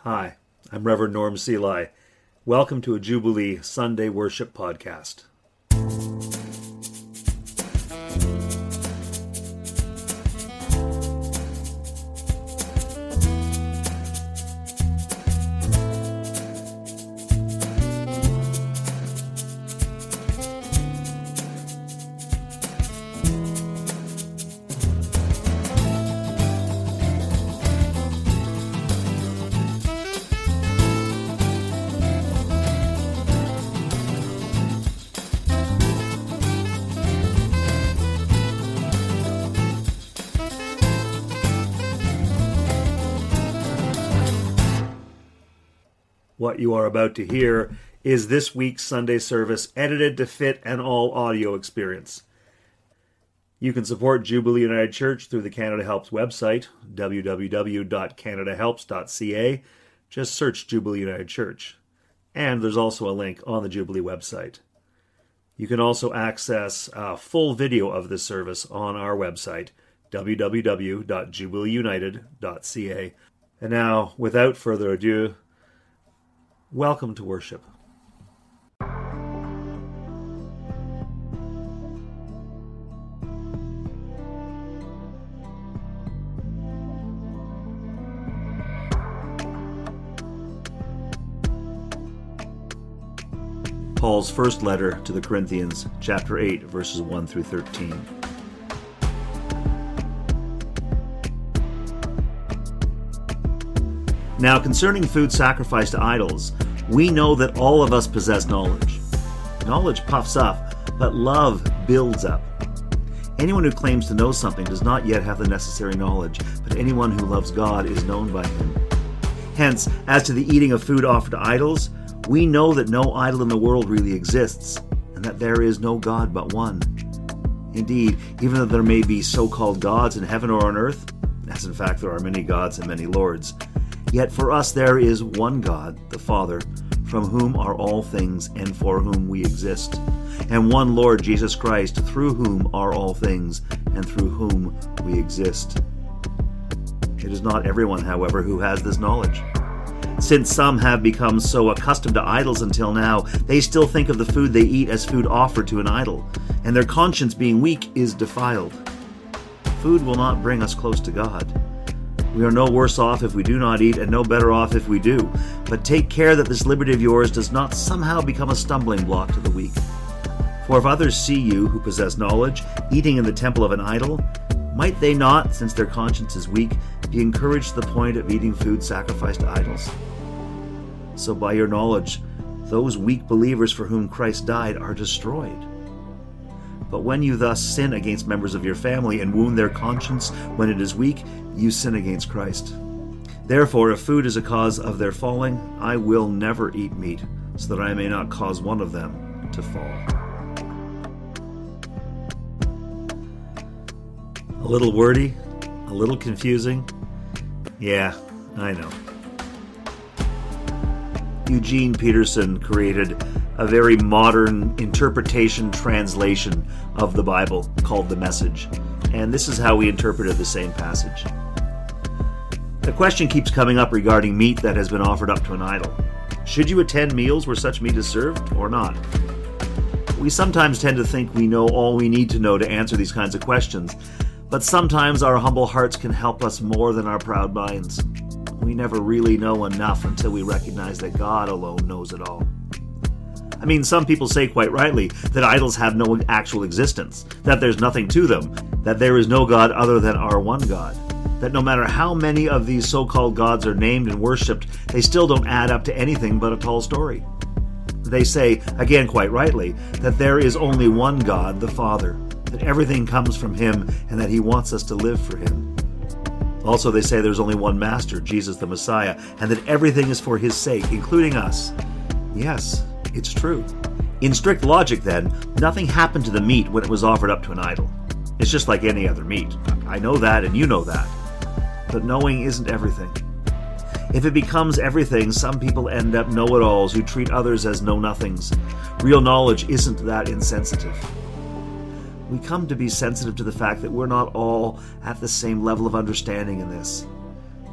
Hi, I'm Reverend Norm Seelye. Welcome to a Jubilee Sunday Worship Podcast. What you are about to hear is this week's Sunday service edited to fit an all-audio experience. You can support Jubilee United Church through the Canada Helps website, www.canadahelps.ca. Just search Jubilee United Church. And there's also a link on the Jubilee website. You can also access a full video of this service on our website, www.jubileeunited.ca. And now, without further ado, welcome to worship. Paul's first letter to the Corinthians, chapter 8, verses 1 through 13. Now, concerning food sacrificed to idols, we know that all of us possess knowledge. Knowledge puffs up, but love builds up. Anyone who claims to know something does not yet have the necessary knowledge, but anyone who loves God is known by him. Hence, as to the eating of food offered to idols, we know that no idol in the world really exists, and that there is no God but one. Indeed, even though there may be so-called gods in heaven or on earth, as in fact there are many gods and many lords, yet for us there is one God, the Father, from whom are all things and for whom we exist, and one Lord Jesus Christ, through whom are all things and through whom we exist. It is not everyone, however, who has this knowledge. Since some have become so accustomed to idols until now, they still think of the food they eat as food offered to an idol, and their conscience, being weak, is defiled. Food will not bring us close to God. We are no worse off if we do not eat, and no better off if we do. But take care that this liberty of yours does not somehow become a stumbling block to the weak. For if others see you, who possess knowledge, eating in the temple of an idol, might they not, since their conscience is weak, be encouraged to the point of eating food sacrificed to idols? So by your knowledge, those weak believers for whom Christ died are destroyed. But when you thus sin against members of your family and wound their conscience when it is weak, you sin against Christ. Therefore, if food is a cause of their falling, I will never eat meat, so that I may not cause one of them to fall. A little wordy, a little confusing. Yeah, I know. Eugene Peterson created a very modern interpretation translation of the Bible called The Message, and this is how we interpreted the same passage. The question keeps coming up regarding meat that has been offered up to an idol. Should you attend meals where such meat is served or not? We sometimes tend to think we know all we need to know to answer these kinds of questions, but sometimes our humble hearts can help us more than our proud minds. We never really know enough until we recognize that God alone knows it all. I mean, some people say quite rightly that idols have no actual existence, that there's nothing to them, that there is no God other than our one God, that no matter how many of these so-called gods are named and worshipped, they still don't add up to anything but a tall story. They say, again quite rightly, that there is only one God, the Father, that everything comes from Him, and that He wants us to live for Him. Also, they say there's only one Master, Jesus the Messiah, and that everything is for His sake, including us. Yes, it's true. In strict logic, then, nothing happened to the meat when it was offered up to an idol. It's just like any other meat. I know that, and you know that. But knowing isn't everything. If it becomes everything, some people end up know-it-alls who treat others as know-nothings. Real knowledge isn't that insensitive. We come to be sensitive to the fact that we're not all at the same level of understanding in this.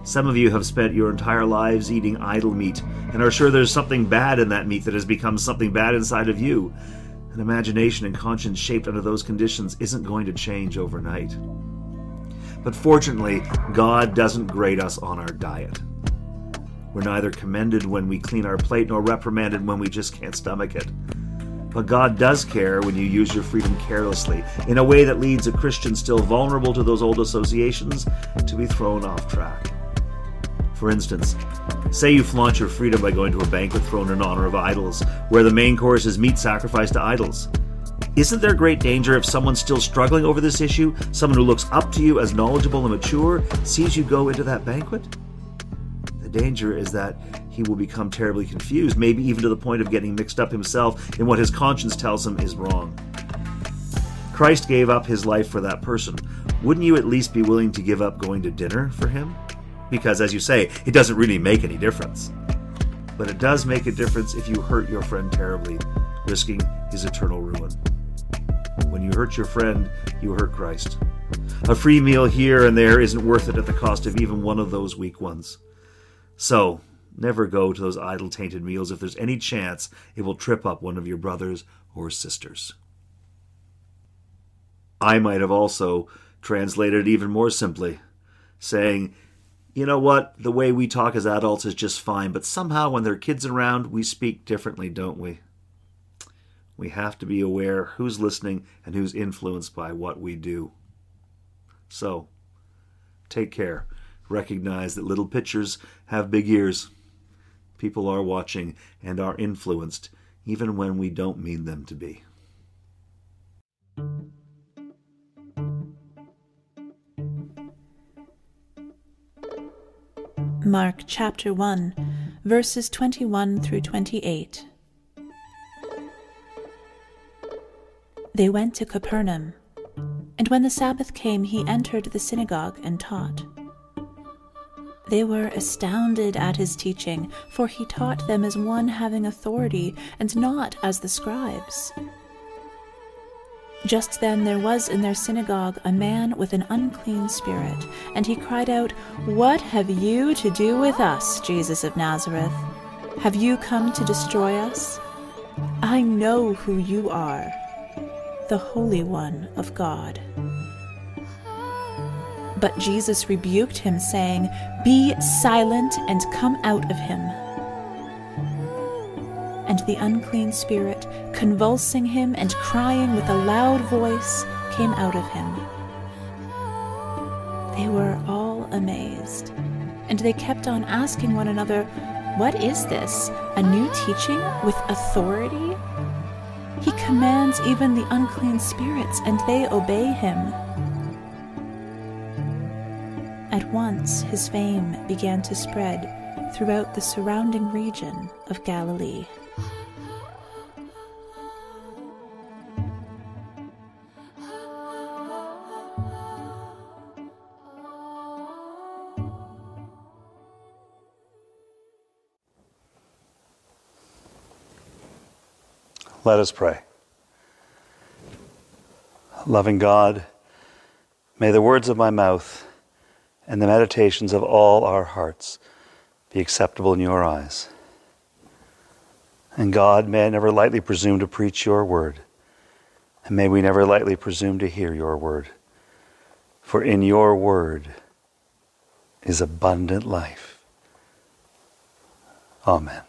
Some of you have spent your entire lives eating idol meat and are sure there's something bad in that meat that has become something bad inside of you. An imagination and conscience shaped under those conditions isn't going to change overnight. But fortunately, God doesn't grade us on our diet. We're neither commended when we clean our plate nor reprimanded when we just can't stomach it. But God does care when you use your freedom carelessly, in a way that leads a Christian still vulnerable to those old associations to be thrown off track. For instance, say you flaunt your freedom by going to a banquet thrown in honor of idols, where the main course is meat sacrificed to idols. Isn't there great danger if someone's still struggling over this issue, someone who looks up to you as knowledgeable and mature, sees you go into that banquet? The danger is that he will become terribly confused, maybe even to the point of getting mixed up himself in what his conscience tells him is wrong. Christ gave up his life for that person. Wouldn't you at least be willing to give up going to dinner for him? Because, as you say, it doesn't really make any difference. But it does make a difference if you hurt your friend terribly, risking his eternal ruin. When you hurt your friend, you hurt Christ. A free meal here and there isn't worth it at the cost of even one of those weak ones. So, never go to those idol-tainted meals if there's any chance it will trip up one of your brothers or sisters. I might have also translated it even more simply, saying, you know what, the way we talk as adults is just fine, but somehow when there are kids around, we speak differently, don't we? We have to be aware who's listening and who's influenced by what we do. So, take care. Recognize that little pitchers have big ears. People are watching and are influenced, even when we don't mean them to be. Mark chapter 1, verses 21 through 28. They went to Capernaum, and when the Sabbath came, he entered the synagogue and taught. They were astounded at his teaching, for he taught them as one having authority, and not as the scribes. Just then there was in their synagogue a man with an unclean spirit, and he cried out, "What have you to do with us, Jesus of Nazareth? Have you come to destroy us? I know who you are, the Holy One of God." But Jesus rebuked him, saying, "Be silent and come out of him." And the unclean spirit, convulsing him and crying with a loud voice, came out of him. They were all amazed, and they kept on asking one another, "What is this? A new teaching with authority? He commands even the unclean spirits, and they obey him." At once his fame began to spread throughout the surrounding region of Galilee. Let us pray. Loving God, may the words of my mouth and the meditations of all our hearts be acceptable in your eyes. And God, may I never lightly presume to preach your word, and may we never lightly presume to hear your word. For in your word is abundant life. Amen.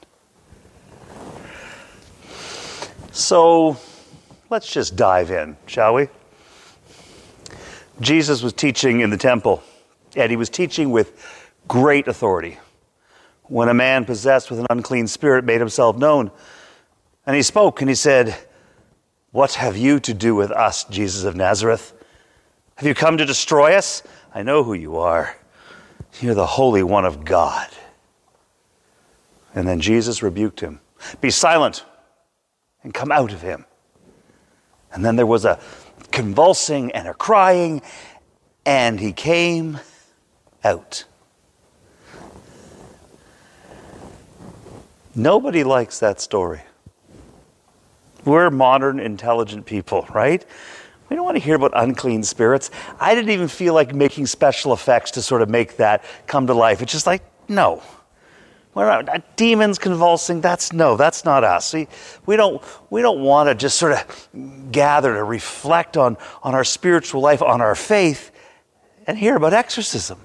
So, let's just dive in, shall we? Jesus was teaching in the temple, and he was teaching with great authority. When a man possessed with an unclean spirit made himself known, and he spoke and he said, "What have you to do with us, Jesus of Nazareth? Have you come to destroy us? I know who you are. You're the Holy One of God." And then Jesus rebuked him. "Be silent and come out of him." And then there was a convulsing and a crying, and he came out. Nobody likes that story. We're modern, intelligent people, right? We don't want to hear about unclean spirits. I didn't even feel like making special effects to sort of make that come to life. It's just like, no. We're not, demons convulsing, that's not us. We don't want to just sort of gather to reflect on our spiritual life, on our faith, and hear about exorcism.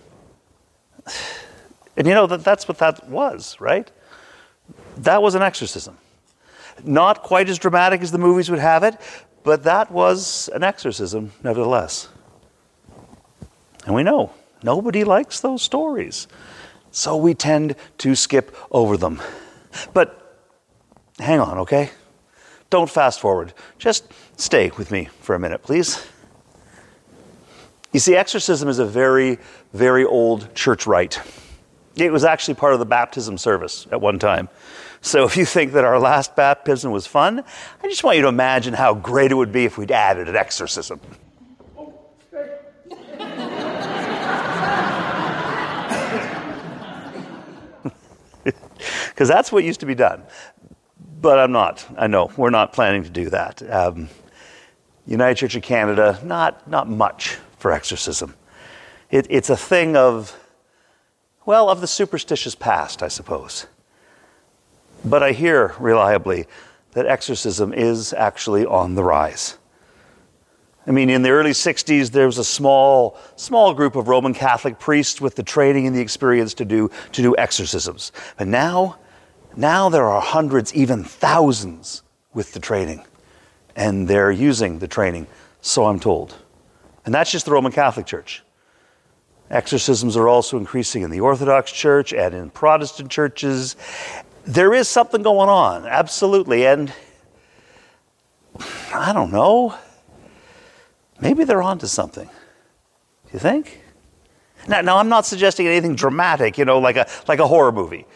And that's what that was, right? That was an exorcism. Not quite as dramatic as the movies would have it, but that was an exorcism nevertheless. And we know nobody likes those stories, so we tend to skip over them. But hang on, okay? Don't fast forward. Just stay with me for a minute, please. You see, exorcism is a very, very old church rite. It was actually part of the baptism service at one time. So if you think that our last baptism was fun, I just want you to imagine how great it would be if we'd added an exorcism. Because that's what used to be done. But I know, we're not planning to do that. United Church of Canada, not much for exorcism. It's a thing of the superstitious past, I suppose. But I hear reliably that exorcism is actually on the rise. I mean, in the early 60s, there was a small group of Roman Catholic priests with the training and the experience to do exorcisms. But now there are hundreds, even thousands with the training. And they're using the training, so I'm told. And that's just the Roman Catholic Church. Exorcisms are also increasing in the Orthodox Church and in Protestant churches. There is something going on, absolutely. And I don't know. Maybe they're onto something. Do you think? Now I'm not suggesting anything dramatic, like a horror movie.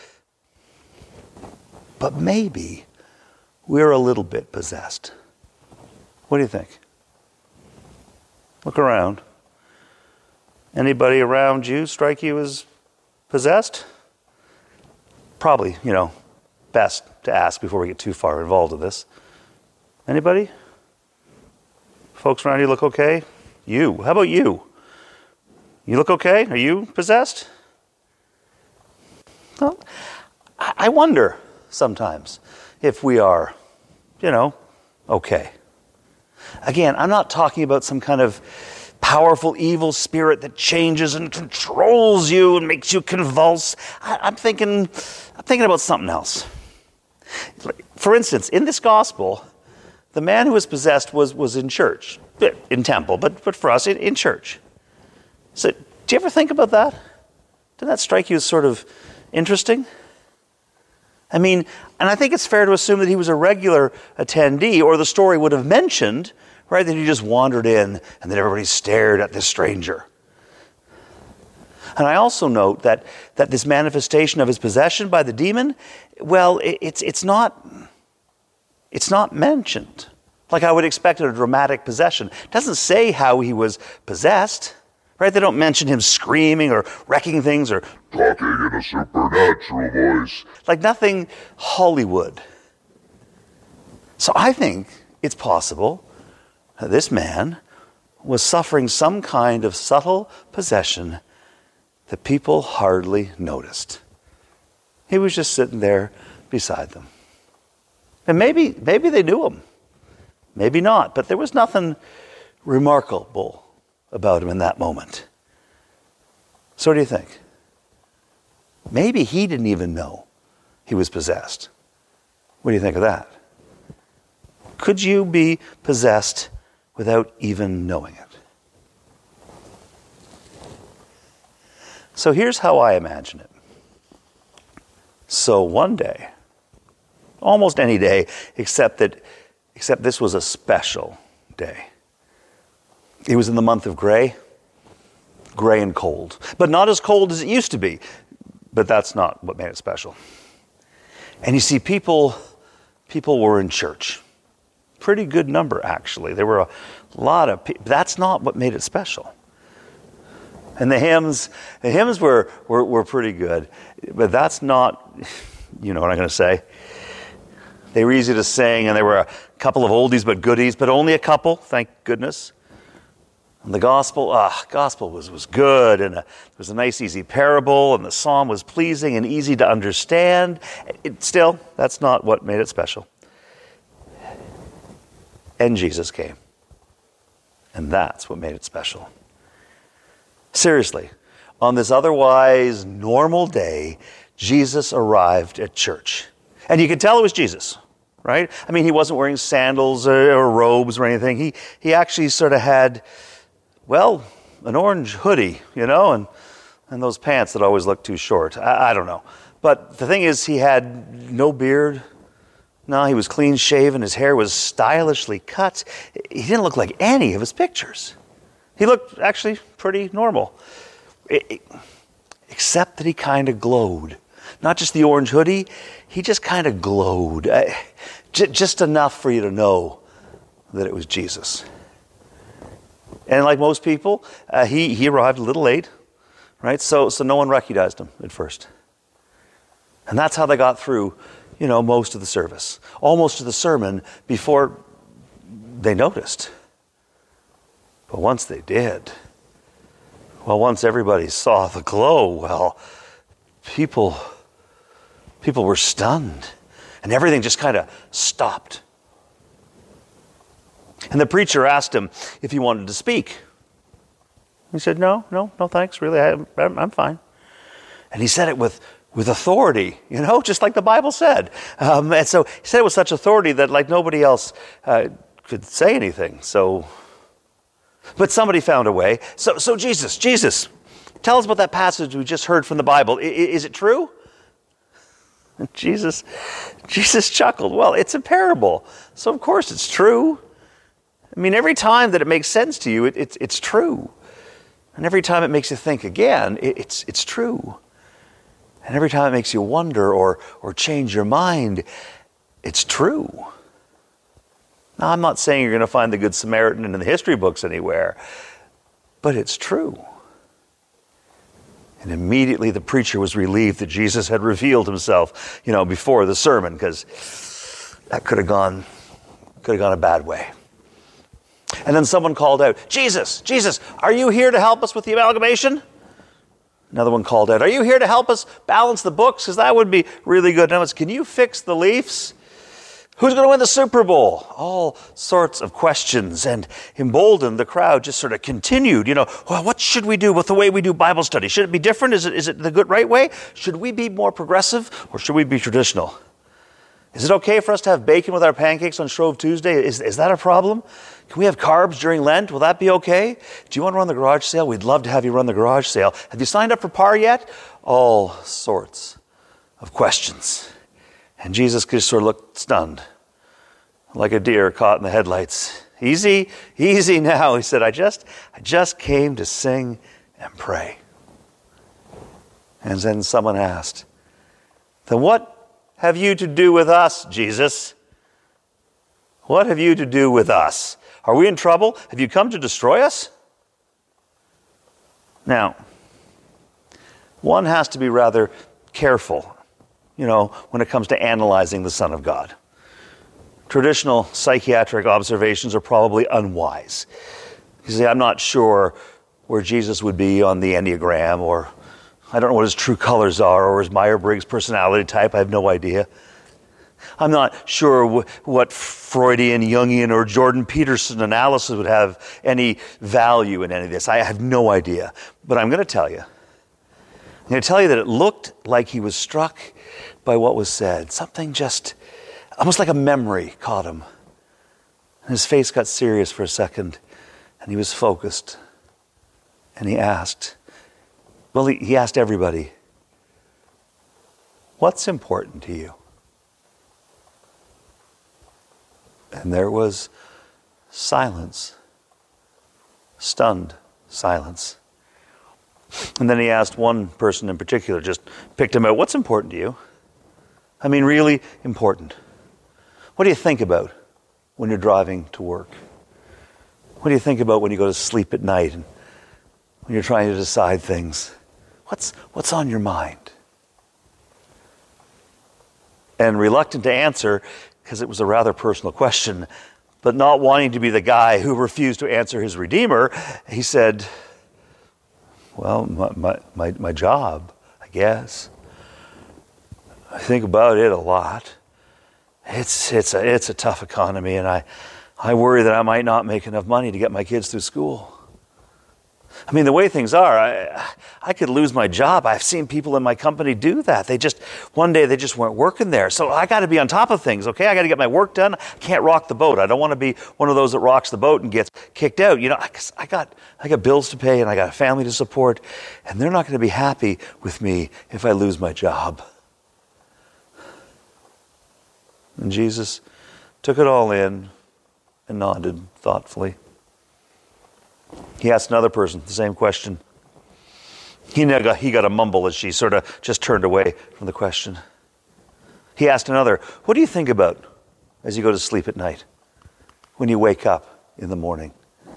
But maybe we're a little bit possessed. What do you think? Look around. Anybody around you strike you as possessed? Probably, best to ask before we get too far involved in this. Anybody? Folks around you look okay? You. How about you? You look okay? Are you possessed? Well, I wonder sometimes if we are, okay. Again, I'm not talking about some kind of powerful evil spirit that changes and controls you and makes you convulse. I'm thinking about something else. For instance, in this gospel, the man who was possessed was in church, in temple, but for us, in church. So, do you ever think about that? Did that strike you as sort of interesting? I mean, and I think it's fair to assume that he was a regular attendee, or the story would have mentioned, right, that he just wandered in and that everybody stared at this stranger. And I also note that this manifestation of his possession by the demon, it's not mentioned. Like I would expect in a dramatic possession. It doesn't say how he was possessed, right? They don't mention him screaming or wrecking things or talking in a supernatural voice. Like nothing Hollywood. So I think it's possible that this man was suffering some kind of subtle possession that people hardly noticed. He was just sitting there beside them. And maybe they knew him. Maybe not. But there was nothing remarkable about him in that moment. So what do you think? Maybe he didn't even know he was possessed. What do you think of that? Could you be possessed without even knowing it? So here's how I imagine it. So one day, almost any day, except this was a special day. It was in the month of gray and cold. But not as cold as it used to be. But that's not what made it special. And you see, people were in church. Pretty good number, actually. There were a lot of people. That's not what made it special. And the hymns were pretty good. But that's not, you know what I'm going to say. They were easy to sing, and they were a couple of oldies but goodies, but only a couple, thank goodness. And the gospel was good, and it was a nice, easy parable, and the psalm was pleasing and easy to understand. Still, that's not what made it special. And Jesus came. And that's what made it special. Seriously, on this otherwise normal day, Jesus arrived at church. And you could tell it was Jesus, right? I mean, he wasn't wearing sandals or robes or anything. He actually sort of had, well, an orange hoodie, and those pants that always look too short. I don't know. But the thing is, he had no beard. No, he was clean shaven. His hair was stylishly cut. He didn't look like any of his pictures. He looked actually pretty normal. Except that he kind of glowed. Not just the orange hoodie, he just kind of glowed. Just enough for you to know that it was Jesus. And like most people, he arrived a little late, right? So no one recognized him at first. And that's how they got through, most of the service. Almost to the sermon before they noticed. But once they did, once everybody saw the glow, people were stunned. And everything just kind of stopped. And the preacher asked him if he wanted to speak. He said, no, thanks, really, I'm fine. And he said it with authority, just like the Bible said. And so he said it with such authority that like nobody else could say anything. But somebody found a way. So Jesus, tell us about that passage we just heard from the Bible. Is it true? And Jesus chuckled. Well, it's a parable, so of course it's true. I mean, every time that it makes sense to you, it's true. And every time it makes you think again, it's true. And every time it makes you wonder or change your mind, it's true. Now, I'm not saying you're going to find the Good Samaritan in the history books anywhere, but it's true. And immediately the preacher was relieved that Jesus had revealed himself, before the sermon, because that could have gone a bad way. And then someone called out, Jesus, are you here to help us with the amalgamation? Another one called out, are you here to help us balance the books? Because that would be really good. Now, can you fix the Leafs? Who's going to win the Super Bowl? All sorts of questions, and emboldened, the crowd just sort of continued. What should we do with the way we do Bible study? Should it be different? Is it the good right way? Should we be more progressive, or should we be traditional? Is it okay for us to have bacon with our pancakes on Shrove Tuesday? Is that a problem? Can we have carbs during Lent? Will that be okay? Do you want to run the garage sale? We'd love to have you run the garage sale. Have you signed up for PAR yet? All sorts of questions. And Jesus just sort of looked stunned, like a deer caught in the headlights. Easy now, he said. I just came to sing and pray. And then someone asked, then what have you to do with us, Jesus? What have you to do with us? Are we in trouble? Have you come to destroy us? Now, one has to be rather careful, when it comes to analyzing the Son of God. Traditional psychiatric observations are probably unwise. You see, I'm not sure where Jesus would be on the Enneagram, or I don't know what his true colors are, or his Myers-Briggs personality type. I have no idea. I'm not sure what Freudian, Jungian, or Jordan Peterson analysis would have any value in any of this. I have no idea. But I'm going to tell you. I'm going to tell you that it looked like he was struck by what was said. Something just, almost like a memory caught him. And his face got serious for a second, and he was focused. And he asked, he asked everybody, what's important to you? And there was silence, stunned silence. And then he asked one person in particular, just picked him out, what's important to you? I mean, really important. What do you think about when you're driving to work? What do you think about when you go to sleep at night and when you're trying to decide things? What's on your mind? And reluctant to answer, because it was a rather personal question. But not wanting to be the guy who refused to answer his Redeemer, he said, well, my job, I guess. I think about it a lot. It's a tough economy, and I worry that I might not make enough money to get my kids through school. I mean, the way things are, I could lose my job. I've seen people in my company do that. One day they just weren't working there. So I got to be on top of things, okay? I got to get my work done. I can't rock the boat. I don't want to be one of those that rocks the boat and gets kicked out. You know, I got bills to pay and I got a family to support, and they're not going to be happy with me if I lose my job. And Jesus took it all in and nodded thoughtfully. He asked another person the same question. He got a mumble as she sort of just turned away from the question. He asked another, what do you think about as you go to sleep at night, when you wake up in the morning?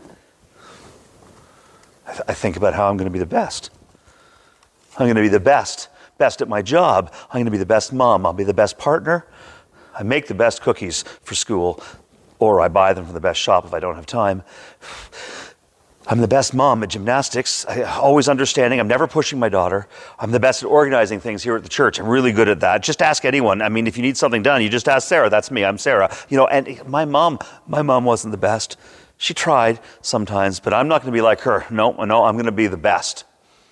I think about how I'm going to be the best. I'm going to be the best at my job. I'm going to be the best mom. I'll be the best partner. I make the best cookies for school, or I buy them from the best shop if I don't have time. I'm the best mom at gymnastics, always understanding. I'm never pushing my daughter. I'm the best at organizing things here at the church. I'm really good at that. Just ask anyone. I mean, if you need something done, you just ask Sarah. That's me. I'm Sarah. You know, and my mom wasn't the best. She tried sometimes, but I'm not going to be like her. No, I'm going to be the best.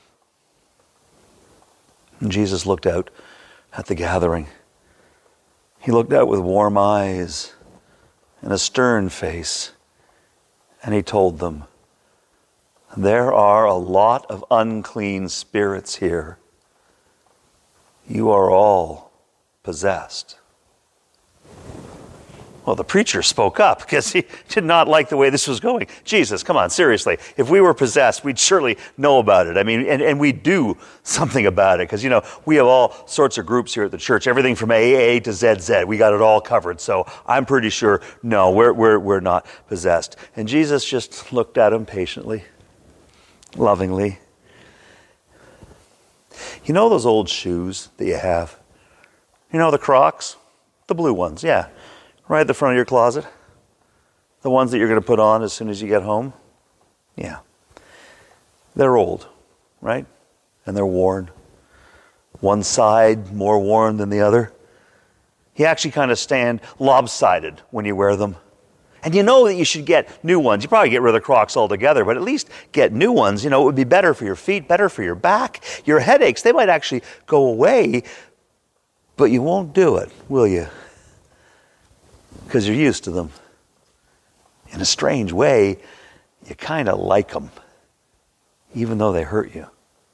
And Jesus looked out at the gathering. He looked out with warm eyes and a stern face, and he told them, there are a lot of unclean spirits here. You are all possessed. Well, the preacher spoke up because he did not like the way this was going. Jesus, come on, seriously. If we were possessed, we'd surely know about it. I mean, and we'd do something about it because, you know, we have all sorts of groups here at the church, everything from AA to ZZ. We got it all covered. So I'm pretty sure, no, we're not possessed. And Jesus just looked at him patiently, lovingly. You know those old shoes that you have? You know the Crocs? The blue ones, yeah. Right at the front of your closet. The ones that you're going to put on as soon as you get home. Yeah. They're old, right? And they're worn. One side more worn than the other. You actually kind of stand lopsided when you wear them. And you know that you should get new ones. You probably get rid of the Crocs altogether, but at least get new ones. You know, it would be better for your feet, better for your back. Your headaches, they might actually go away, but you won't do it, will you? Because you're used to them. In a strange way, you kind of like them, even though they hurt you.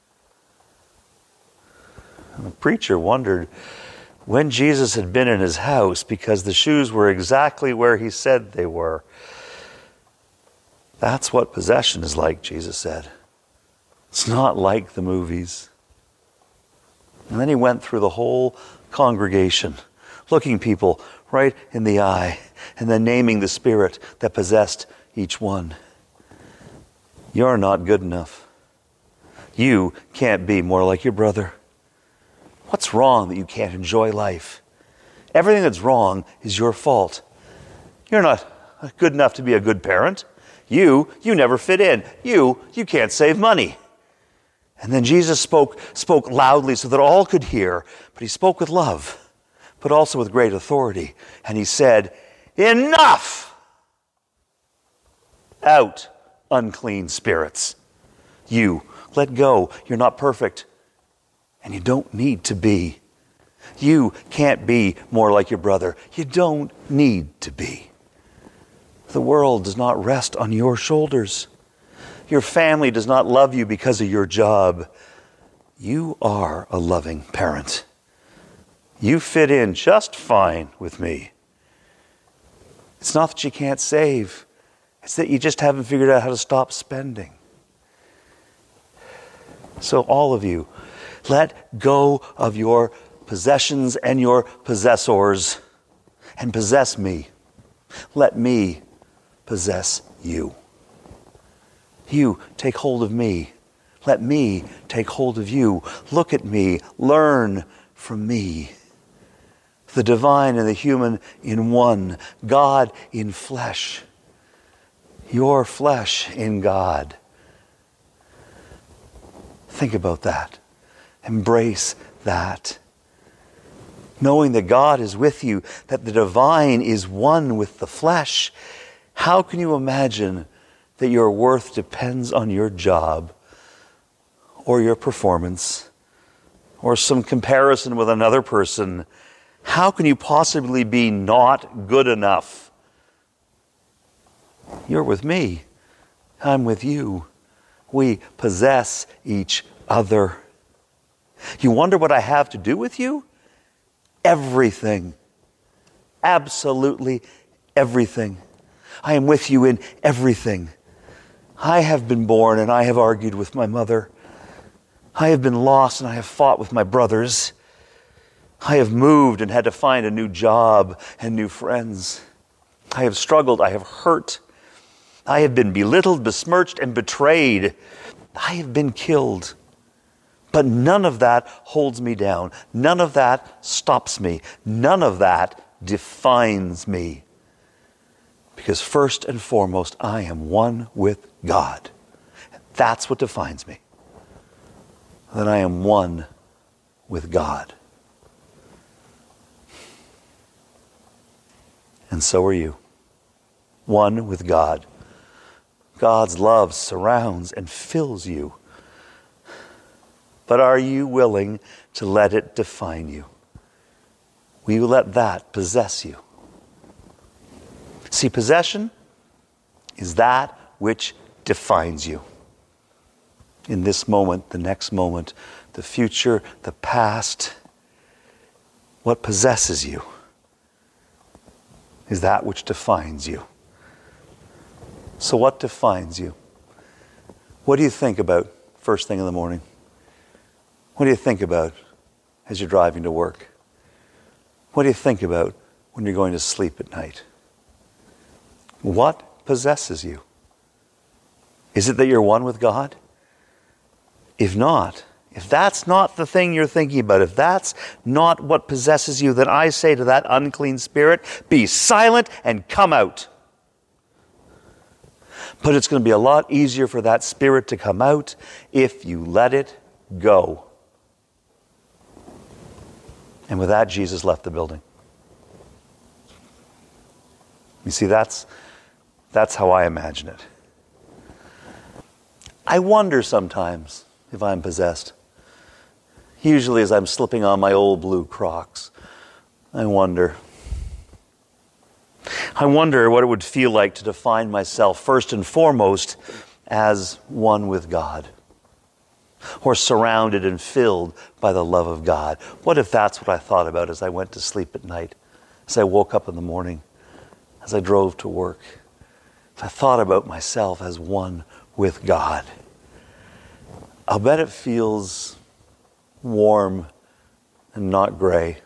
And the preacher wondered when Jesus had been in his house because the shoes were exactly where he said they were. That's what possession is like, Jesus said. It's not like the movies. And then he went through the whole congregation, looking people right in the eye, and then naming the spirit that possessed each one. You're not good enough. You can't be more like your brother. What's wrong that you can't enjoy life? Everything that's wrong is your fault. You're not good enough to be a good parent. You never fit in. You can't save money. And then Jesus spoke loudly so that all could hear, but he spoke with love, but also with great authority. And he said, enough! Out, unclean spirits. You, let go. You're not perfect. And you don't need to be. You can't be more like your brother. You don't need to be. The world does not rest on your shoulders. Your family does not love you because of your job. You are a loving parent. You fit in just fine with me. It's not that you can't save. It's that you just haven't figured out how to stop spending. So all of you, let go of your possessions and your possessors and possess me. Let me possess you. You take hold of me. Let me take hold of you. Look at me. Learn from me. the divine and the human in one, God in flesh, your flesh in God. Think about that. Embrace that. Knowing that God is with you, that the divine is one with the flesh, how can you imagine that your worth depends on your job or your performance or some comparison with another person? How can you possibly be not good enough? You're with me. I'm with you. We possess each other. You wonder what I have to do with you? Everything. Absolutely everything. I am with you in everything. I have been born and I have argued with my mother. I have been lost and I have fought with my brothers. I have moved and had to find a new job and new friends. I have struggled. I have hurt. I have been belittled, besmirched, and betrayed. I have been killed. But none of that holds me down. None of that stops me. None of that defines me. Because first and foremost, I am one with God. That's what defines me. That I am one with God. And so are you. One with God. God's love surrounds and fills you. But are you willing to let it define you? Will you let that possess you? See, possession is that which defines you. In this moment, the next moment, the future, the past, what possesses you is that which defines you. So what defines you? What do you think about first thing in the morning? What do you think about as you're driving to work? What do you think about when you're going to sleep at night? What possesses you? Is it that you're one with God? If not, if that's not the thing you're thinking about, if that's not what possesses you, then I say to that unclean spirit, be silent and come out. But it's going to be a lot easier for that spirit to come out if you let it go. And with that, Jesus left the building. You see, that's how I imagine it. I wonder sometimes if I'm possessed. Usually as I'm slipping on my old blue Crocs, I wonder what it would feel like to define myself first and foremost as one with God, or surrounded and filled by the love of God. What if that's what I thought about as I went to sleep at night, as I woke up in the morning, as I drove to work? If I thought about myself as one with God, I'll bet it feels warm and not gray.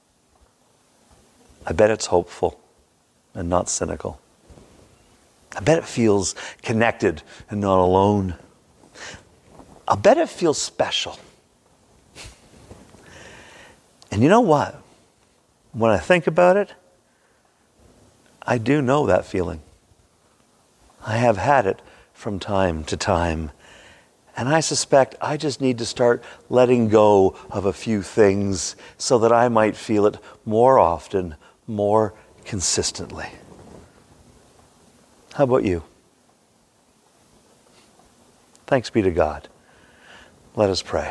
I bet it's hopeful and not cynical. I bet it feels connected and not alone. I bet it feels special. And you know what? When I think about it, I do know that feeling. I have had it from time to time. And I suspect I just need to start letting go of a few things so that I might feel it more often, more consistently. How about you? Thanks be to God. Let us pray.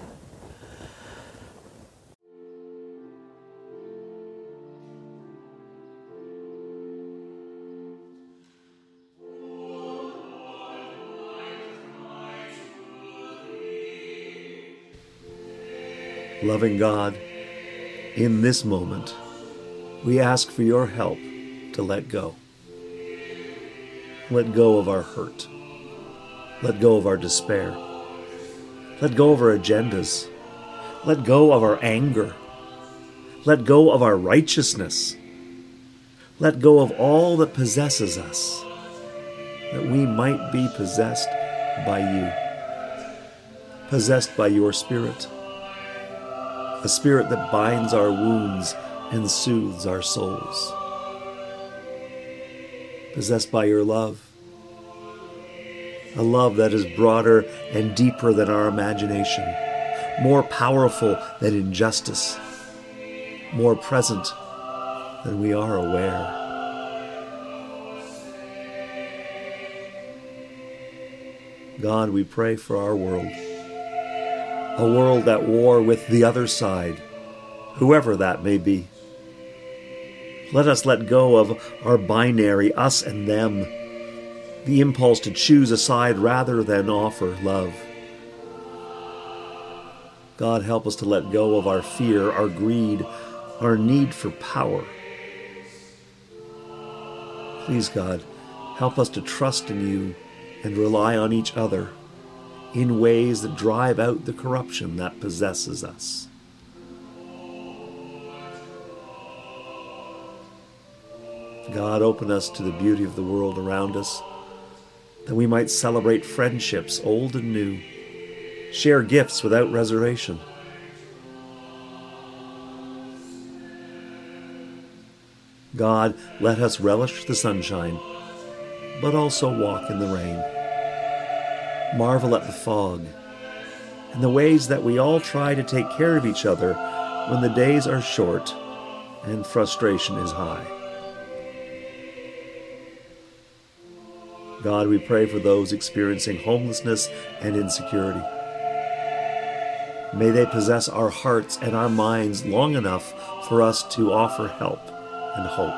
Loving God, in this moment, we ask for your help to let go. Let go of our hurt. Let go of our despair. Let go of our agendas. Let go of our anger. Let go of our righteousness. Let go of all that possesses us, that we might be possessed by you, possessed by your Spirit, a Spirit that binds our wounds and soothes our souls. Possessed by your love, a love that is broader and deeper than our imagination, more powerful than injustice, more present than we are aware. God, we pray for our world, a world at war with the other side, whoever that may be. Let us let go of our binary, us and them, the impulse to choose a side rather than offer love. God, help us to let go of our fear, our greed, our need for power. Please, God, help us to trust in you and rely on each other in ways that drive out the corruption that possesses us. God, open us to the beauty of the world around us, that we might celebrate friendships old and new, share gifts without reservation. God, let us relish the sunshine, but also walk in the rain. Marvel at the fog and the ways that we all try to take care of each other when the days are short and frustration is high. God, we pray for those experiencing homelessness and insecurity. May they possess our hearts and our minds long enough for us to offer help and hope.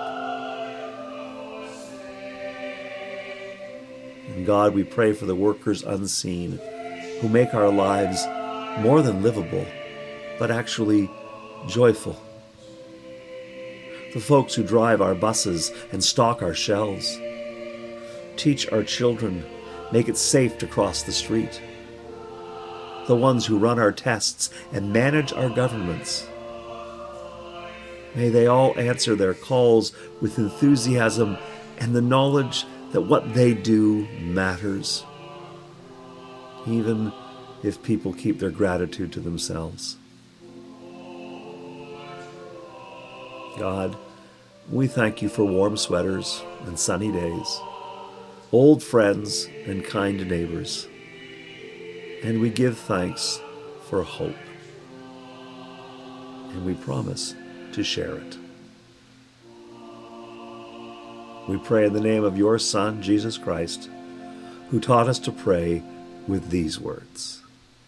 And God, we pray for the workers unseen who make our lives more than livable, but actually joyful. The folks who drive our buses and stock our shelves. Teach our children, make it safe to cross the street. The ones who run our tests and manage our governments. May they all answer their calls with enthusiasm and the knowledge that what they do matters, even if people keep their gratitude to themselves. God, we thank you for warm sweaters and sunny days, old friends and kind neighbors, and we give thanks for hope, and we promise to share it. We pray in the name of your Son, Jesus Christ, who taught us to pray with these words.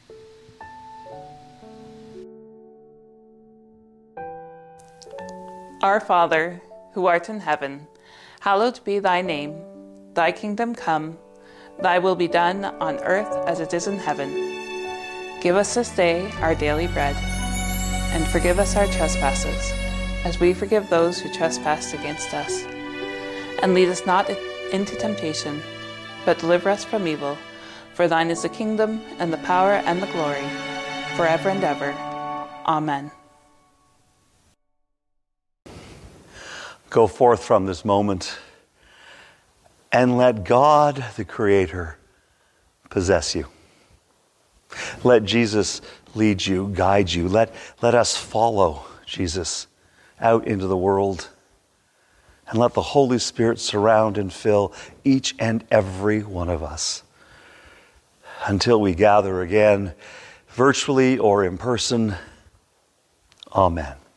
Our Father, who art in heaven, hallowed be thy name. Thy kingdom come, thy will be done on earth as it is in heaven. Give us this day our daily bread, and forgive us our trespasses, as we forgive those who trespass against us. And lead us not into temptation, but deliver us from evil. For thine is the kingdom, and the power, and the glory, forever and ever. Amen. Go forth from this moment and let God, the Creator, possess you. Let Jesus lead you, guide you. Let us follow Jesus out into the world. And let the Holy Spirit surround and fill each and every one of us. Until we gather again, virtually or in person. Amen.